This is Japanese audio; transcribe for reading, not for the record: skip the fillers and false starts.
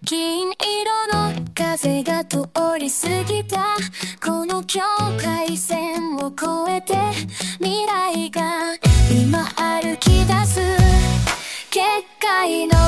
金色の風が通り過ぎたこの境界線を越えて未来が今歩き出す結界の